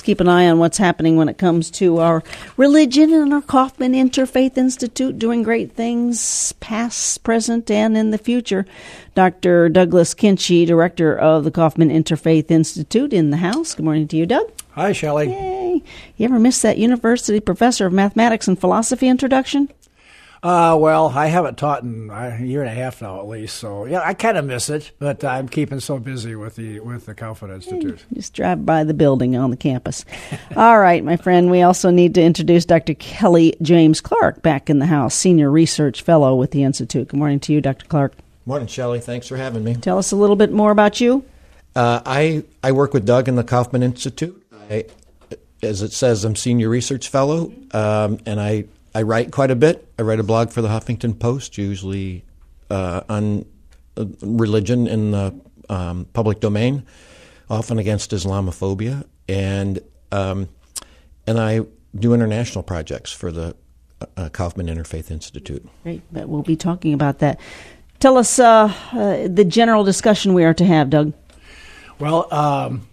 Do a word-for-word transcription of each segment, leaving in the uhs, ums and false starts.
keep an eye on what's happening when it comes to our religion and our Kaufman Interfaith Institute doing great things, past, present, and in the future. Doctor Douglas Kinchey, director of the Kaufman Interfaith Institute, in the house. Good morning to you, Doug. Hi, Shelley. Yay. You ever miss that university professor of mathematics and philosophy introduction? Uh, well, I haven't taught in a year and a half now, at least. So, yeah, I kind of miss it, but I'm keeping so busy with the with the Kaufman Institute. Just drive by the building on the campus. All right, my friend, we also need to introduce Doctor Kelly James Clark back in the house, Senior Research Fellow with the Institute. Good morning to you, Doctor Clark. Morning, Shelley. Thanks for having me. Tell us a little bit more about you. Uh, I, I work with Doug in the Kaufman Institute. I, as it says, I'm Senior Research Fellow, um, and I... I write quite a bit. I write a blog for the Huffington Post, usually uh, on uh, religion in the um, public domain, often against Islamophobia, and um, and I do international projects for the uh, Kaufman Interfaith Institute. Great, but we'll be talking about that. Tell us uh, uh, the general discussion we are to have, Doug. Well, um,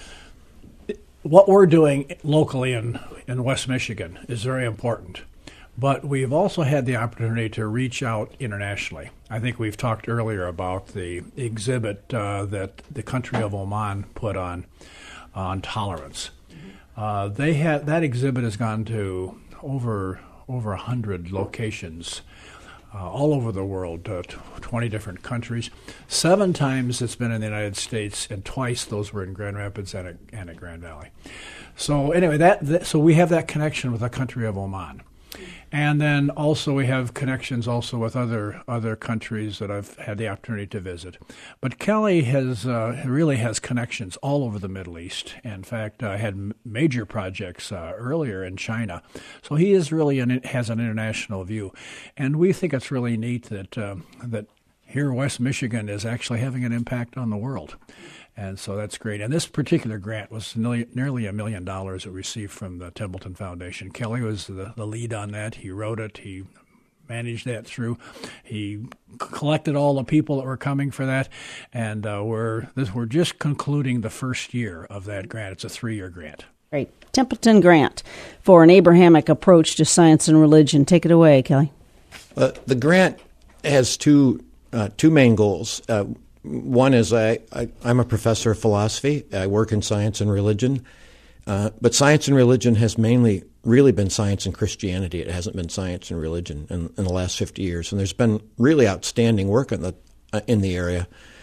what we're doing locally in, in West Michigan is very important. But we've also had the opportunity to reach out internationally. I think we've talked earlier about the exhibit uh, that the country of Oman put on on tolerance. Uh, they had that exhibit has gone to over over a hundred locations uh, all over the world, uh, twenty different countries. Seven times it's been in the United States, and twice those were in Grand Rapids and at, and at Grand Valley. So anyway, that, that so we have that connection with the country of Oman. And then also we have connections also with other other countries that I've had the opportunity to visit. But Kelly has uh, really has connections all over the Middle East. In fact, I uh, had m- major projects uh, earlier in China. So he is really an, has an international view, and we think it's really neat that uh, that here West Michigan is actually having an impact on the world. And so that's great. And this particular grant was nearly, nearly a million dollars it received from the Templeton Foundation. Kelly was the, the lead on that. He wrote it. He managed that through. He collected all the people that were coming for that. And uh, we're this, we're just concluding the first year of that grant. It's a three-year grant. Great. Templeton Grant for an Abrahamic approach to science and religion. Take it away, Kelly. Uh, the grant has two uh, two main goals. Uh, One is I, I, I'm a professor of philosophy. I work in science and religion. Uh, but science and religion has mainly really been science and Christianity. It hasn't been science and religion in, in the last fifty years. And there's been really outstanding work in the, uh, in the area.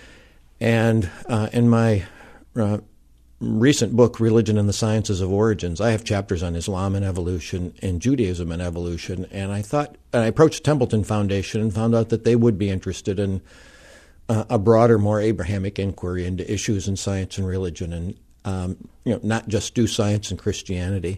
And uh, in my uh, recent book, Religion and the Sciences of Origins, I have chapters on Islam and evolution and Judaism and evolution. And I thought, and I approached the Templeton Foundation and found out that they would be interested in Uh, a broader, more Abrahamic inquiry into issues in science and religion, and um, you know, not just do science and Christianity.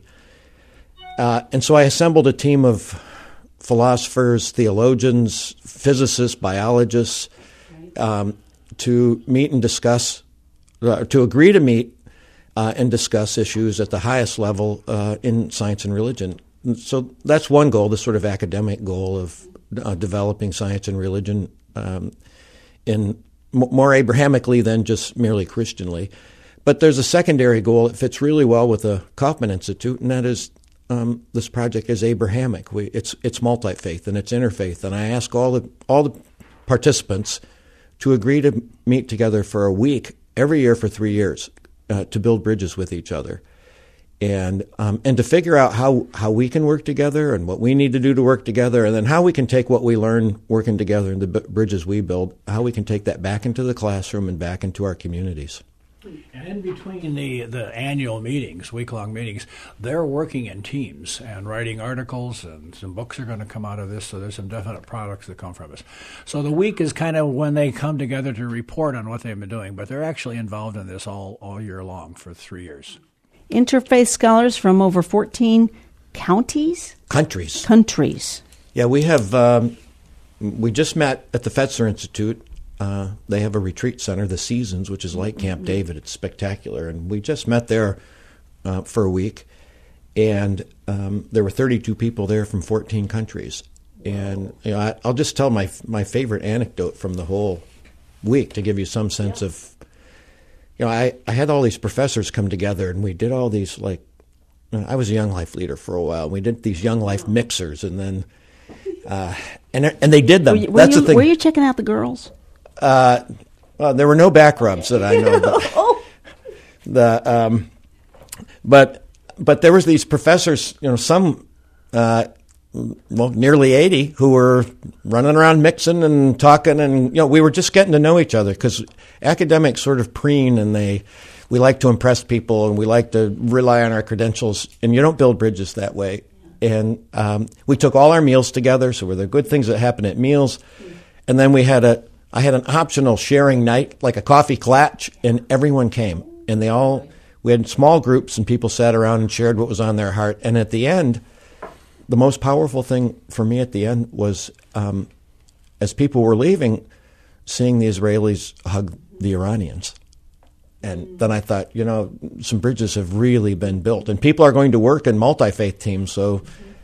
Uh, and so I assembled a team of philosophers, theologians, physicists, biologists um, to meet and discuss, uh, to agree to meet uh, and discuss issues at the highest level uh, in science and religion. So that's one goal, the sort of academic goal of uh, developing science and religion um, in more Abrahamically than just merely Christianly. But there's a secondary goal that fits really well with the Kaufman Institute, and that is um, this project is Abrahamic. We, it's it's multi-faith and it's interfaith. And I ask all the all the participants to agree to meet together for a week every year for three years uh, to build bridges with each other. And um, and to figure out how, how we can work together and what we need to do to work together, and then how we can take what we learn working together and the b- bridges we build, how we can take that back into the classroom and back into our communities. And in between the, the annual meetings, week-long meetings, they're working in teams and writing articles, and some books are going to come out of this, so there's some definite products that come from this. So the week is kind of when they come together to report on what they've been doing, but they're actually involved in this all, all year long for three years. Interfaith scholars from over fourteen counties? Countries. Countries. Yeah, we have, um, we just met at the Fetzer Institute. Uh, they have a retreat center, the Seasons, which is like Camp David. It's spectacular. And we just met there uh, for a week. And um, there were thirty-two people there from fourteen countries. And you know, I, I'll just tell my my favorite anecdote from the whole week to give you some sense yeah. of you know, I, I had all these professors come together, and we did all these, like, I was a Young Life leader for a while. We did these Young Life mixers, and then, uh, and and they did them. Were you, were That's you, the thing. Were you checking out the girls? Uh, well, there were no back rubs that I know. But, oh. the um, but but there was these professors, you know, some uh, well, nearly eighty, who were running around mixing and talking, and you know, we were just getting to know each other, because academics sort of preen, and they we like to impress people, and we like to rely on our credentials, and you don't build bridges that way. And um, we took all our meals together, so were there good things that happened at meals, and then we had a I had an optional sharing night, like a coffee clatch, and everyone came, and they all we had small groups, and people sat around and shared what was on their heart. And at the end, the most powerful thing for me at the end was, um, as people were leaving, seeing the Israelis hug the Iranians. And then I thought, you know, some bridges have really been built. And people are going to work in multi-faith teams, so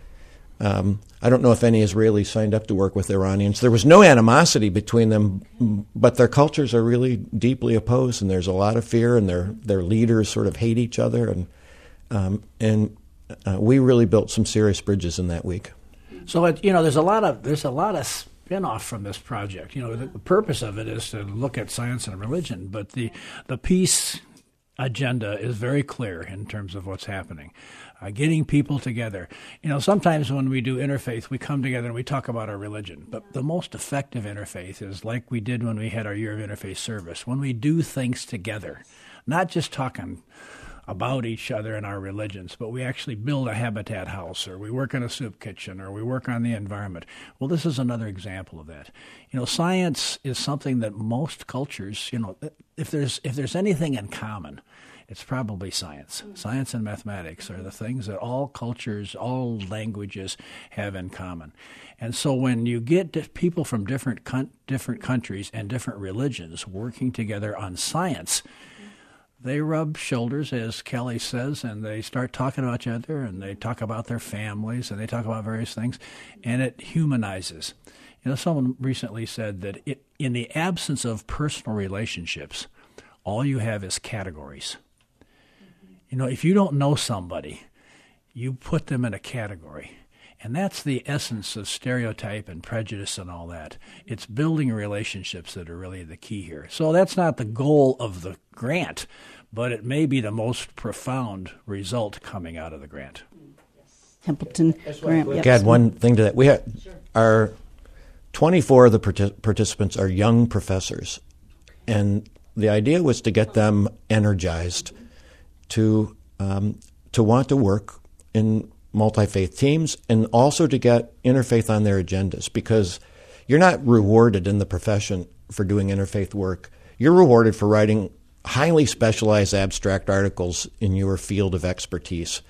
um, I don't know if any Israelis signed up to work with Iranians. There was no animosity between them, but their cultures are really deeply opposed, and there's a lot of fear, and their their leaders sort of hate each other. And um, and uh, we really built some serious bridges in that week. So, it, you know, there's a lot of there's a lot of spin-off from this project. You know, the, the purpose of it is to look at science and religion, but the the peace agenda is very clear in terms of what's happening. Uh, getting people together. You know, sometimes when we do interfaith, we come together and we talk about our religion. But the most effective interfaith is like we did when we had our Year of Interfaith service, when we do things together, not just talking about each other and our religions, but we actually build a habitat house, or we work in a soup kitchen, or we work on the environment. Well, this is another example of that. You know, science is something that most cultures, you know, if there's if there's anything in common, it's probably science. Science and mathematics are the things that all cultures, all languages have in common. And so when you get people from different con- different countries and different religions working together on science, they rub shoulders, as Kelly says, and they start talking about each other, and they talk about their families, and they talk about various things, and it humanizes. You know, someone recently said that it, in the absence of personal relationships, all you have is categories. You know, if you don't know somebody, you put them in a category. And that's the essence of stereotype and prejudice and all that. It's building relationships that are really the key here. So that's not the goal of the grant, but it may be the most profound result coming out of the grant. Templeton grant. Yep. Add one thing to that. We have sure. Our twenty-four of the partic- participants are young professors, and the idea was to get them energized to um, to want to work in multi-faith teams, and also to get interfaith on their agendas, because you're not rewarded in the profession for doing interfaith work. You're rewarded for writing highly specialized abstract articles in your field of expertise.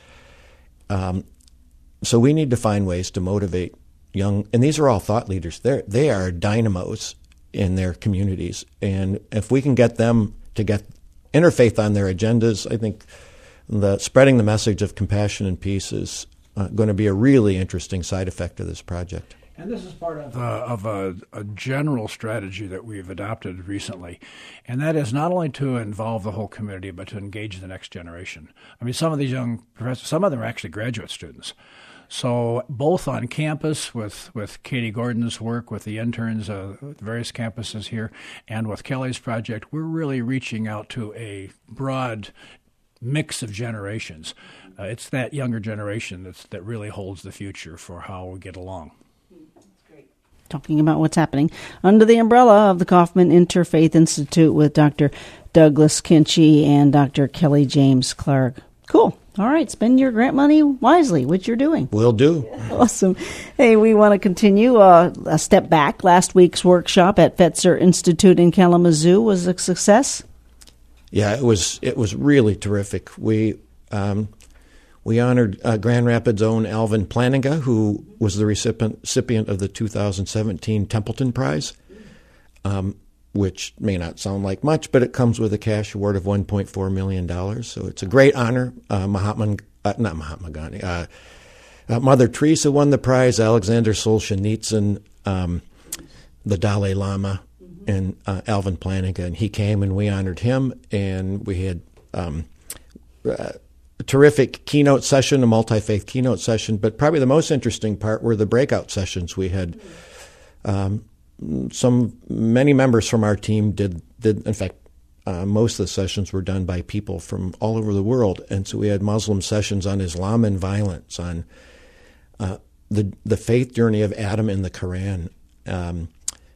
Um, so we need to find ways to motivate young, and these are all thought leaders. They're, they are dynamos in their communities, and if we can get them to get interfaith on their agendas, I think the spreading the message of compassion and peace is uh, going to be a really interesting side effect of this project. And this is part of, uh, of a, a general strategy that we've adopted recently, and that is not only to involve the whole community, but to engage the next generation. I mean, some of these young professors, some of them are actually graduate students. So both on campus with, with Katie Gordon's work, with the interns, uh, various campuses here, and with Kelly's project, we're really reaching out to a broad mix of generations. Uh, it's that younger generation that's, that really holds the future for how we get along. Talking about what's happening under the umbrella of the Kaufman Interfaith Institute with Doctor Douglas Kinchy and Doctor Kelly James Clark. Cool. All right. Spend your grant money wisely, which you're doing. Will do. Awesome. Hey, we want to continue uh, a step back. Last week's workshop at Fetzer Institute in Kalamazoo was a success. Yeah, it was. It was really terrific. We um, we honored uh, Grand Rapids' own Alvin Plantinga, who was the recipient recipient of the two thousand seventeen Templeton Prize, um, which may not sound like much, but it comes with a cash award of one point four million dollars. So it's a great honor. Uh, Mahatma, uh, not Mahatma Gandhi, uh, uh, Mother Teresa won the prize. Alexander Solzhenitsyn, um, the Dalai Lama, and uh, Alvin Planigan. He came and we honored him, and we had um, a terrific keynote session, a multi-faith keynote session. But probably the most interesting part were the breakout sessions. We had um, some many members from our team did did in fact. Uh, most of the sessions were done by people from all over the world, and so we had Muslim sessions on Islam and violence, on uh, the the faith journey of Adam in the Quran, um,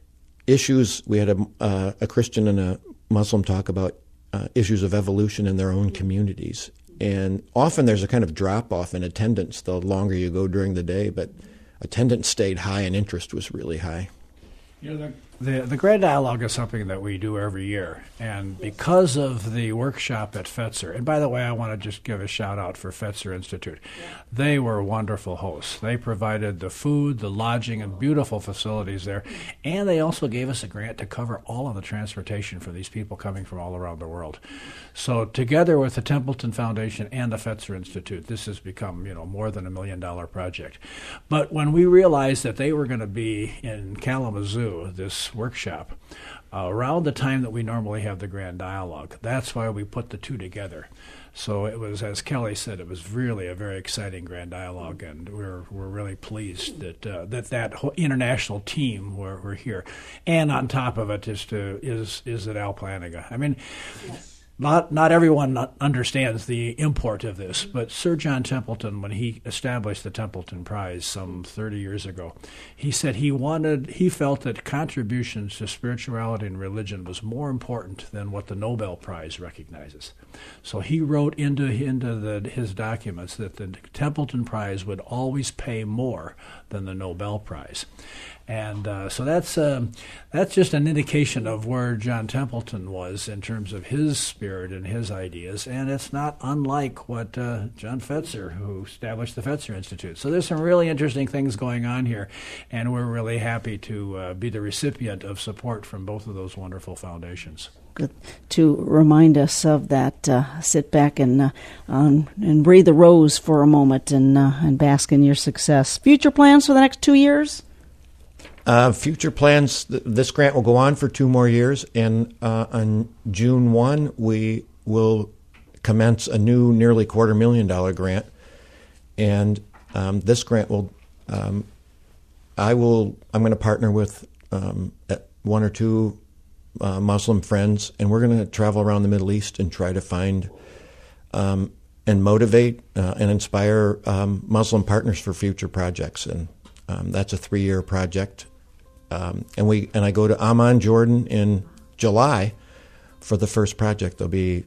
issues. We had a, uh, a Christian and a Muslim talk about uh, issues of evolution in their own communities, and often there's a kind of drop off in attendance the longer you go during the day, but attendance stayed high and interest was really high. You know, the, the, the Grand Dialogue is something that we do every year, and because of the workshop at Fetzer, and by the way, I want to just give a shout-out for Fetzer Institute. Yeah. They were wonderful hosts. They provided the food, the lodging, and beautiful facilities there, and they also gave us a grant to cover all of the transportation for these people coming from all around the world. So together with the Templeton Foundation and the Fetzer Institute, this has become, you know, more than a million-dollar project. But when we realized that they were going to be in Kalamazoo, this workshop, uh, around the time that we normally have the Grand Dialogue. That's why we put the two together. So it was, as Kelly said, it was really a very exciting Grand Dialogue, and we're we're really pleased that uh, that that whole international team were, were here. And on top of it is to is is at Al Planigan. I mean. Yes. Not not everyone understands the import of this, but Sir John Templeton, when he established the Templeton Prize some thirty years ago, he said he wanted, he felt that contributions to spirituality and religion was more important than what the Nobel Prize recognizes. So he wrote into into the, his documents that the Templeton Prize would always pay more than the Nobel Prize. And uh, so that's um, that's just an indication of where John Templeton was in terms of his spirit and his ideas, and it's not unlike what uh, John Fetzer, who established the Fetzer Institute. So there's some really interesting things going on here, and we're really happy to uh, be the recipient of support from both of those wonderful foundations. Good to remind us of that. Uh, sit back and uh, um, and breathe the rose for a moment and uh, and bask in your success. Future plans for the next two years? Uh, future plans, th- this grant will go on for two more years, and uh, on June first, we will commence a new nearly quarter million dollar grant. And um, this grant will, um, I will, I'm going to partner with um, one or two uh, Muslim friends, and we're going to travel around the Middle East and try to find um, and motivate uh, and inspire um, Muslim partners for future projects. And um, that's a three-year project. Um, and we and I go to Amman, Jordan in July for the first project. There'll be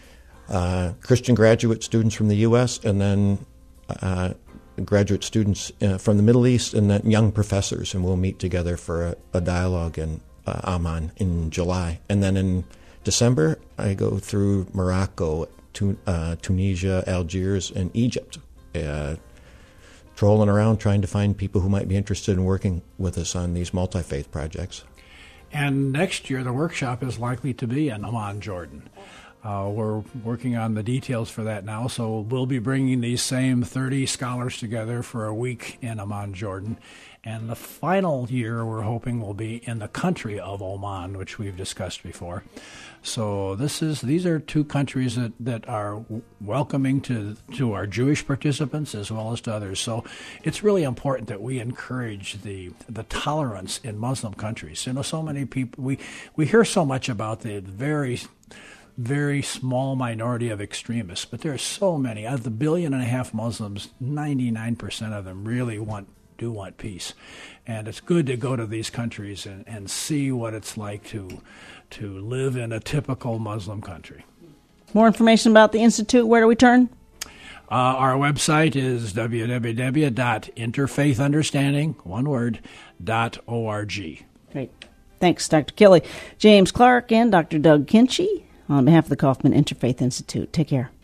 uh, Christian graduate students from the U S and then uh, graduate students uh, from the Middle East and then young professors, and we'll meet together for a, a dialogue in uh, Amman in July. And then in December, I go through Morocco, tu- uh, Tunisia, Algiers, and Egypt. Uh, trolling around trying to find people who might be interested in working with us on these multi-faith projects. And next year, the workshop is likely to be in Amman, Jordan. Uh, we're working on the details for that now, so we'll be bringing these same thirty scholars together for a week in Amman, Jordan. And the final year, we're hoping, will be in the country of Oman, which we've discussed before. So this is these are two countries that, that are welcoming to to our Jewish participants as well as to others. So it's really important that we encourage the the tolerance in Muslim countries. You know, so many people, we, we hear so much about the very very small minority of extremists, but there are so many. Out of the billion and a half Muslims, ninety-nine percent of them really want do want peace. And it's good to go to these countries and, and see what it's like to to live in a typical Muslim country. More information about the Institute, where do we turn? Uh, our website is w w w dot interfaith understanding, one word, dot org. Great. Thanks, Doctor Kelly. James Clark and Doctor Doug Kinchey on behalf of the Kaufman Interfaith Institute. Take care.